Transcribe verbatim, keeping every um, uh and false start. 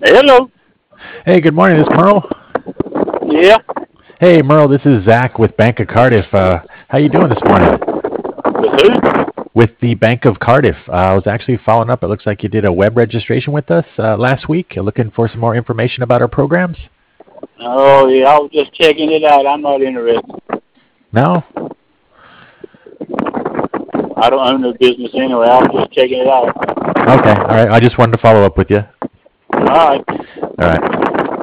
Hello. Hey, good morning. This is Merle. Yeah. Hey, Merle. This is Zach with Bank of Cardiff. Uh, how you doing this morning? With who? With the Bank of Cardiff. Uh, I was actually following up. It looks like you did a web registration with us uh, last week. You're looking for some more information about our programs? Oh, yeah. I was just checking it out. I'm not interested. No? I don't own the business anyway. I was just checking it out. Okay. All right. I just wanted to follow up with you. All right. All right.